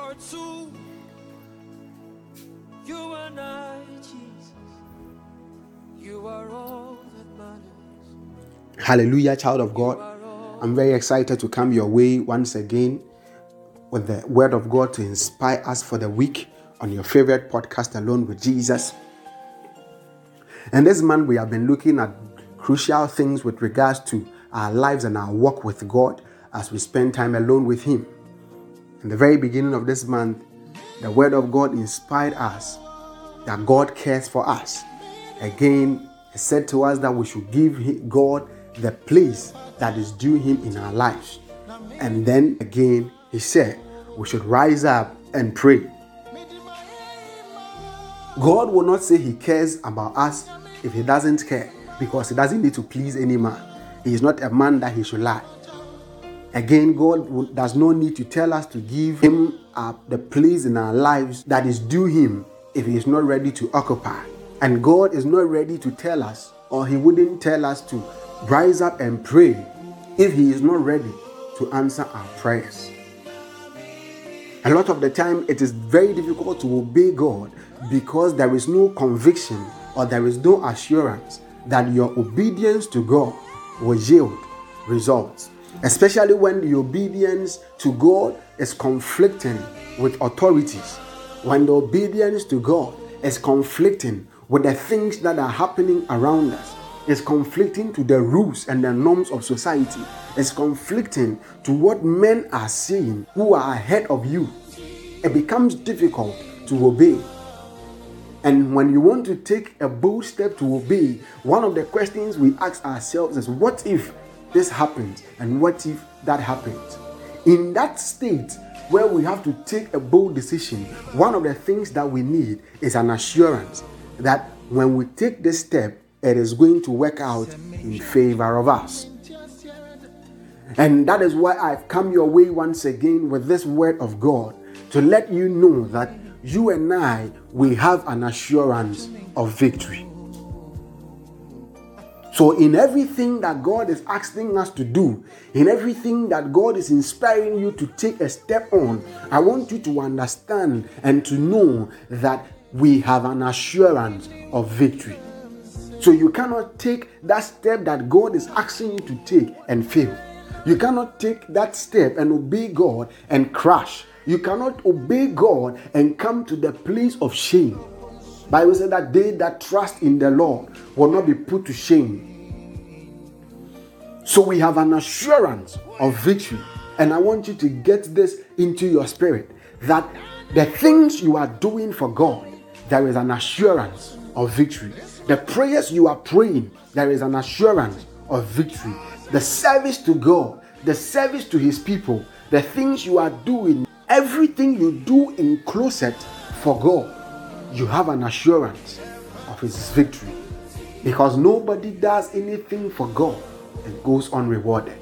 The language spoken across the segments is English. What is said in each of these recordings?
are two. You and I, Jesus. You are all that matters. Hallelujah, child of God. I'm very excited to come your way once again with the word of God to inspire us for the week on your favorite podcast, Alone with Jesus. And this month we have been looking at crucial things with regards to our lives and our walk with God as we spend time alone with Him. In the very beginning of this month, the word of God inspired us that God cares for us. Again, He said to us that we should give God the place that is due Him in our lives. And then again, He said we should rise up and pray. God will not say He cares about us if He doesn't care, because He doesn't need to please any man. He is not a man that He should lie. Again, God does not need to tell us to give Him the place in our lives that is due Him if He is not ready to occupy. And God is not ready to tell us, or He wouldn't tell us to rise up and pray if He is not ready to answer our prayers. A lot of the time, it is very difficult to obey God because there is no conviction or there is no assurance that your obedience to God will yield results. Especially when the obedience to God is conflicting with authorities. When the obedience to God is conflicting with the things that are happening around us. It's conflicting to the rules and the norms of society. It's conflicting to what men are saying who are ahead of you. It becomes difficult to obey. And when you want to take a bold step to obey, one of the questions we ask ourselves is, what if this happens? And what if that happens? In that state where we have to take a bold decision, one of the things that we need is an assurance that when we take this step, it is going to work out in favor of us. And that is why I've come your way once again with this word of God to let you know that you and I, we have an assurance of victory. So in everything that God is asking us to do, in everything that God is inspiring you to take a step on, I want you to understand and to know that we have an assurance of victory. So you cannot take that step that God is asking you to take and fail. You cannot take that step and obey God and crash. You cannot obey God and come to the place of shame. Bible says that they that trust in the Lord will not be put to shame. So we have an assurance of victory. And I want you to get this into your spirit, that the things you are doing for God, there is an assurance of victory. The prayers you are praying, there is an assurance of victory. The service to God, the service to His people, the things you are doing, everything you do in closet for God, you have an assurance of His victory. Because nobody does anything for God and goes unrewarded.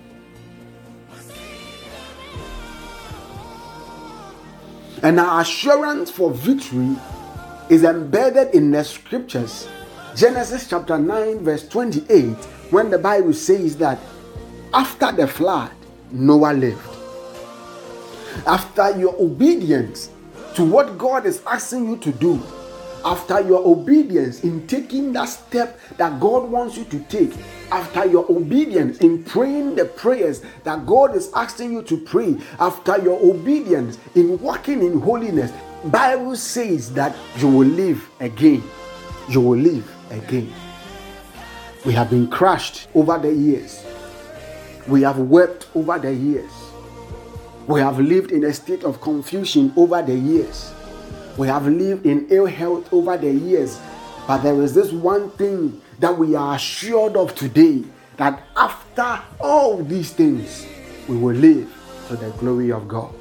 And our assurance for victory is embedded in the scriptures. Genesis chapter 9 verse 28, when the Bible says that after the flood, Noah lived. After your obedience to what God is asking you to do, after your obedience in taking that step that God wants you to take, after your obedience in praying the prayers that God is asking you to pray, after your obedience in walking in holiness, Bible says that you will live again. You will live again. We have been crushed over the years. We have wept over the years. We have lived in a state of confusion over the years. We have lived in ill health over the years. But there is this one thing that we are assured of today, that after all these things, we will live to the glory of God.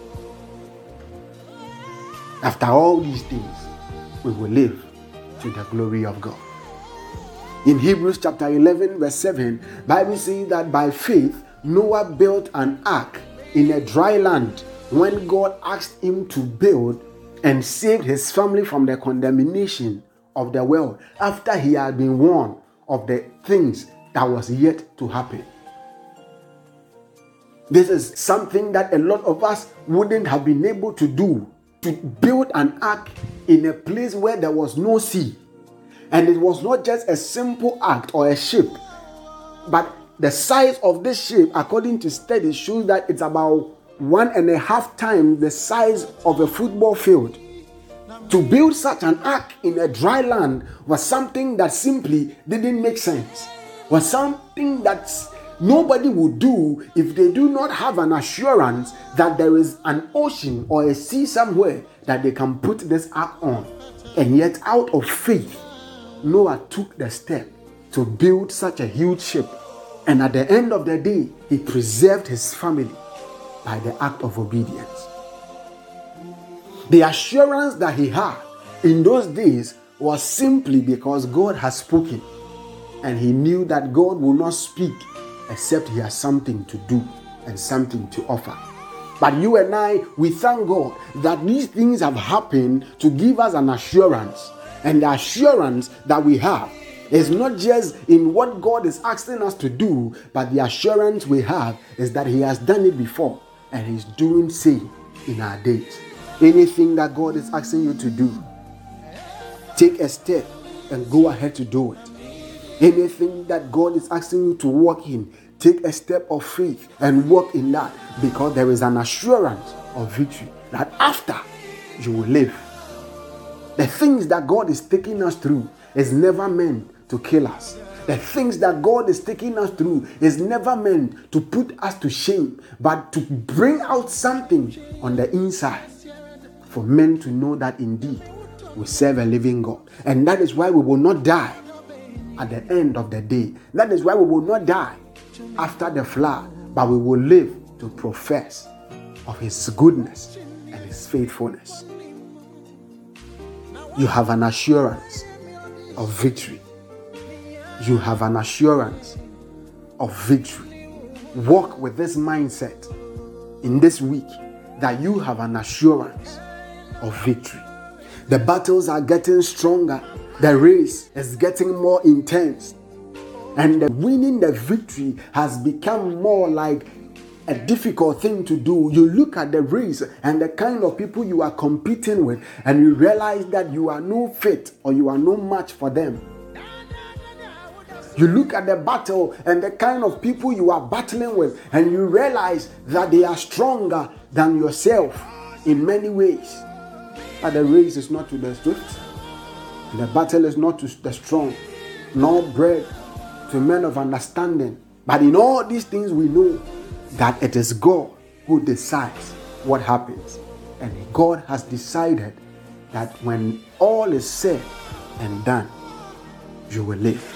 After all these things, we will live to the glory of God. In Hebrews chapter 11 verse 7, Bible says that by faith, Noah built an ark in a dry land when God asked him to build and saved his family from the condemnation of the world after he had been warned of the things that was yet to happen. This is something that a lot of us wouldn't have been able to do, to build an ark in a place where there was no sea. And it was not just a simple act or a ship, but the size of this ship, according to studies, shows that it's about 1.5 times the size of a football field. To build such an ark in a dry land was something that simply didn't make sense, was something that nobody would do if they do not have an assurance that there is an ocean or a sea somewhere that they can put this ark on. And yet, out of faith, Noah took the step to build such a huge ship. And at the end of the day, he preserved his family by the act of obedience. The assurance that he had in those days was simply because God has spoken. And he knew that God will not speak except he has something to do and something to offer. But you and I, we thank God that these things have happened to give us an assurance. And the assurance that we have is not just in what God is asking us to do, but the assurance we have is that he has done it before and he's doing same in our days. Anything that God is asking you to do, take a step and go ahead to do it. Anything that God is asking you to walk in, take a step of faith and walk in that, because there is an assurance of victory that after you will live. The things that God is taking us through is never meant to kill us. The things that God is taking us through is never meant to put us to shame, but to bring out something on the inside for men to know that indeed we serve a living God. And that is why we will not die at the end of the day. That is why we will not die after the flood, but we will live to profess of his goodness and his faithfulness. You have an assurance of victory. You have an assurance of victory. Walk with this mindset in this week that you have an assurance of victory. The battles are getting stronger. The race is getting more intense. And winning the victory has become more like a difficult thing to do. You look at the race and the kind of people you are competing with, and you realize that you are no fit or you are no match for them. You look at the battle and the kind of people you are battling with, and you realize that they are stronger than yourself in many ways. But the race is not to the swift, the battle is not to the strong, nor bred to men of understanding. But in all these things we know that it is God who decides what happens. And God has decided that when all is said and done, you will live.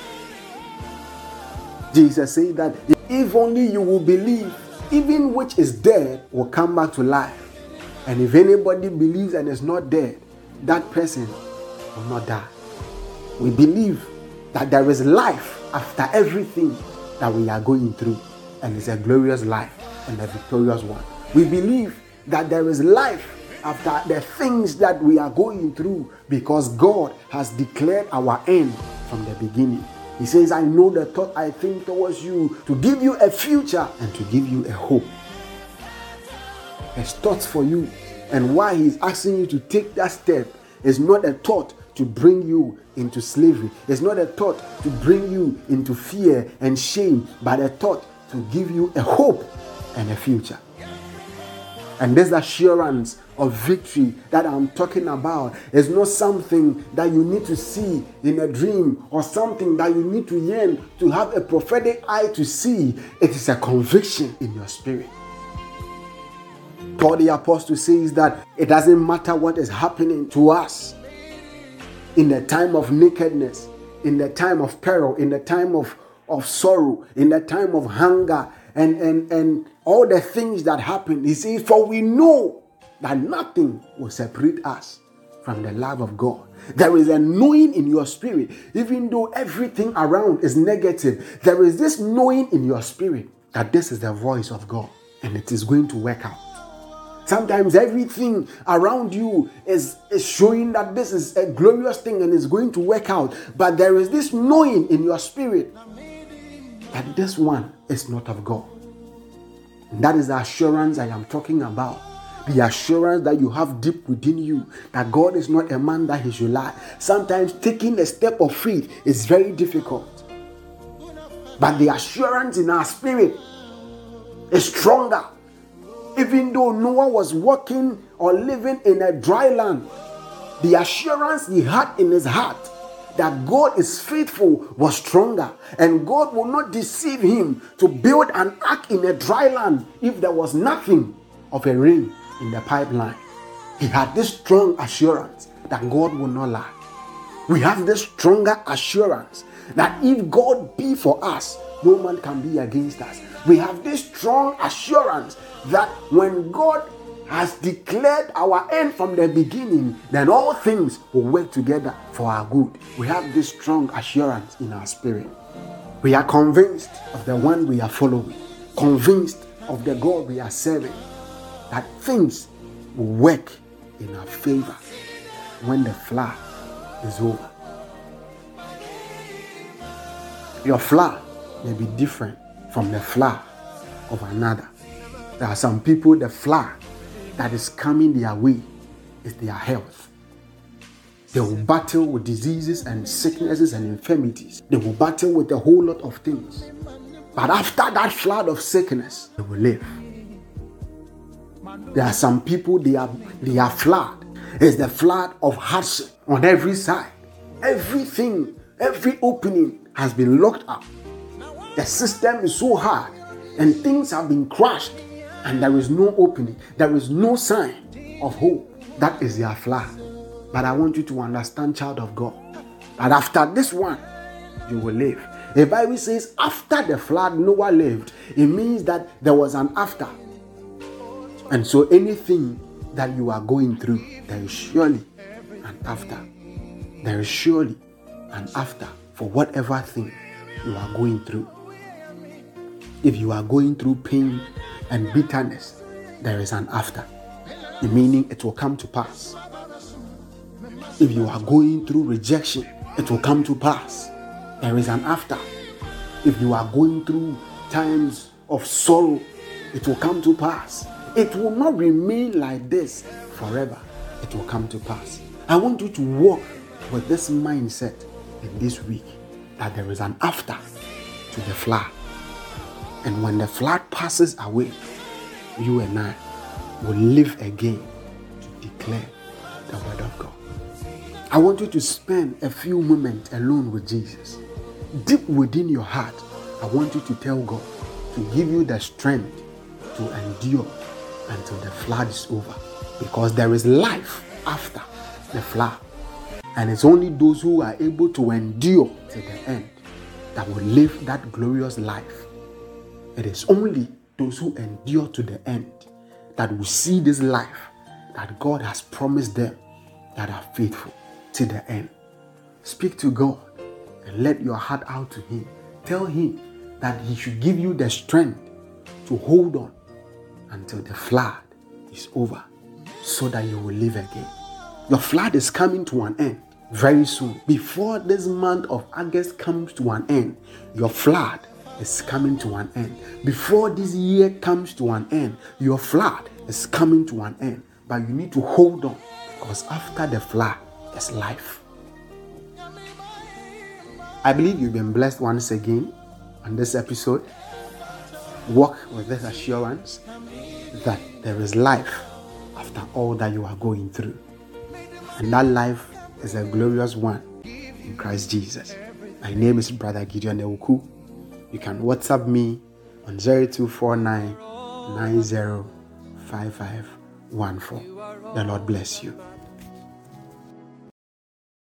Jesus said that if only you will believe, even which is dead will come back to life. And if anybody believes and is not dead, that person will not die. We believe that there is life after everything that we are going through, and it's a glorious life and a victorious one. We believe that there is life after the things that we are going through, because God has declared our end from the beginning. He says, I know the thought I think towards you, to give you a future and to give you a hope. His thoughts for you, and why he's asking you to take that step is not a thought to bring you into slavery. It's not a thought to bring you into fear and shame, but a thought to give you a hope and a future. And this assurance of victory that I'm talking about is not something that you need to see in a dream or something that you need to yearn to have a prophetic eye to see. It is a conviction in your spirit. Paul the Apostle says that it doesn't matter what is happening to us in the time of nakedness, in the time of peril, in the time of sorrow, in the time of hunger, and all the things that happen. He says, for we know that nothing will separate us from the love of God. There is a knowing in your spirit, even though everything around is negative. There is this knowing in your spirit that this is the voice of God and it is going to work out. Sometimes everything around you is showing that this is a glorious thing and it's going to work out. But there is this knowing in your spirit that this one is not of God. And that is the assurance I am talking about. The assurance that you have deep within you that God is not a man that he should lie. Sometimes taking a step of faith is very difficult. But the assurance in our spirit is stronger. Even though Noah was walking or living in a dry land, the assurance he had in his heart that God is faithful was stronger, and God will not deceive him to build an ark in a dry land if there was nothing of a rain in the pipeline. He had this strong assurance that God will not lie. We have this stronger assurance that if God be for us, no man can be against us. We have this strong assurance that when God has declared our end from the beginning, then all things will work together for our good. We have this strong assurance in our spirit. We are convinced of the one we are following, convinced of the God we are serving, that things will work in our favor when the flood is over. Your flood may be different from the flood of another. There are some people, the flood that is coming their way is their health. They will battle with diseases and sicknesses and infirmities. They will battle with a whole lot of things. But after that flood of sickness, they will live. There are some people, their flood is the flood of hardship on every side. Everything, every opening has been locked up. The system is so hard and things have been crushed and there is no opening. There is no sign of hope. That is their flood. But I want you to understand, child of God, that after this one, you will live. The Bible says after the flood, Noah lived. It means that there was an after. And so anything that you are going through, there is surely an after. There is surely an after for whatever thing you are going through. If you are going through pain and bitterness, there is an after. Meaning it will come to pass. If you are going through rejection, it will come to pass. There is an after. If you are going through times of sorrow, it will come to pass. It will not remain like this forever. It will come to pass. I want you to walk with this mindset in this week that there is an after to the flood. And when the flood passes away, you and I will live again to declare the word of God. I want you to spend a few moments alone with Jesus. Deep within your heart, I want you to tell God to give you the strength to endure until the flood is over. Because there is life after the flood. And it's only those who are able to endure to the end that will live that glorious life. It is only those who endure to the end that will see this life that God has promised them that are faithful to the end. Speak to God and let your heart out to Him. Tell Him that He should give you the strength to hold on until the flood is over so that you will live again. Your flood is coming to an end very soon. Before this month of August comes to an end, your flood is coming to an end. Before this year comes to an end, your flood is coming to an end. But you need to hold on, because after the flood is life. I believe you've been blessed once again on this episode. Walk with this assurance that there is life after all that you are going through. And that life is a glorious one in Christ Jesus. My name is Brother Gideon Ewuku. You can WhatsApp me on 0249 905514. The Lord bless you.